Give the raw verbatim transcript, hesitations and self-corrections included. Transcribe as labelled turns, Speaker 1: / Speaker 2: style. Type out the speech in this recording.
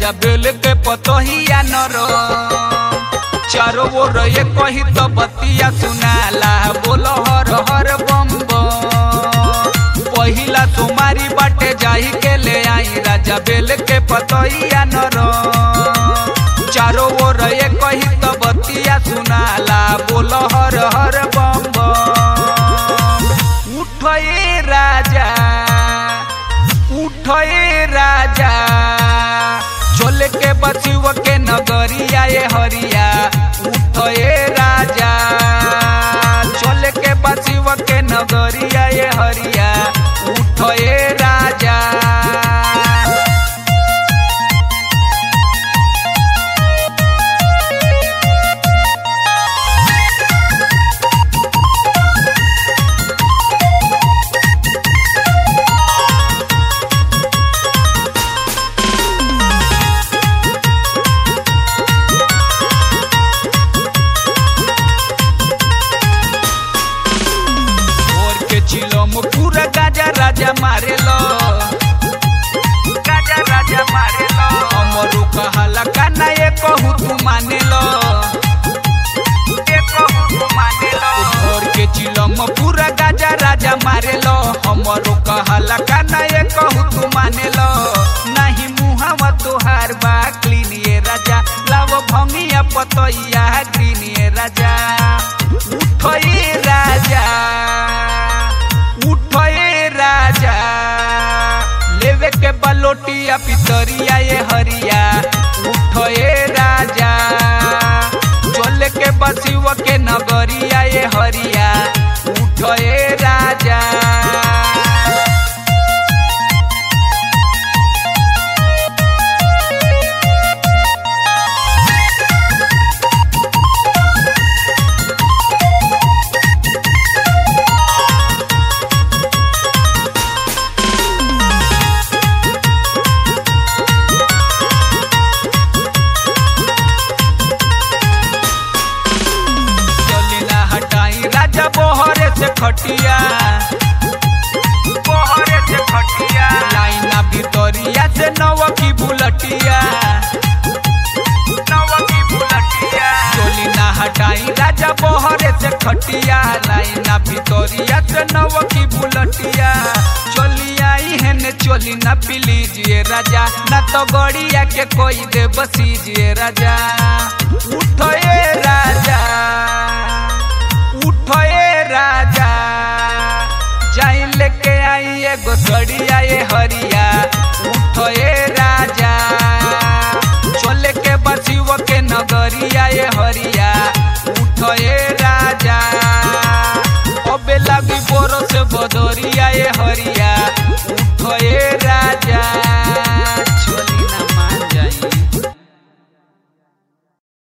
Speaker 1: राजा बेल के पतोहिया नरो चारों ओर ये कही तो बतिया सुनाला बोलो हर हर बम पहिला तुम्हारी बाटे जाही के ले आई राजा बेल के पतोहिया नरो चारों ओर ये कही तो बतिया सुनाला बोलो हर हर बम उठे राजा उठे राजा चले के बचिव के नगरिया ये हरिया उठे राजा चले के बचिव के नगरिया ये हरिया उठे राजा चिलम पूरा गाजा राजा मारे लो गाजा राजा मारे लो हमरो कहला काना ये कहू तू माने लो ये कहू तू माने लो भोर के चिलम पूरा गाजा राजा मारे लो हमरो कहला काना ये कहू तू माने लो नहीं मुहावा तोहार बा क्लीन ये राजा लाव भंगिया पतोइया ग्रीन ये राजा उठई राजा उठे राजा लेवे के बलोटिया पितरिया ये हरिया उठे राजा चले के बसिव के नगरिया ये हरिया उठे राजा राजा बोहरे से खटिया बोहरे से खटिया लाइना भितरिया से नव की बुलटिया नव की बुलटिया चोली ना हटाई राजा बोहरे से खटिया लाइना भितरिया से नव की बुलटिया चोली आई है ने चोली ना पिलीजिए राजा ना तो गड़िया के कोई दे बसीजिए राजा उठे राजा उठे राजा जाई लेके आई एगो सड़िया ये हरिया उठे राजा चले के बचिव के नगरिया ये हरिया उठे राजा अबे लगी बोरो से बदरिया ये हरिया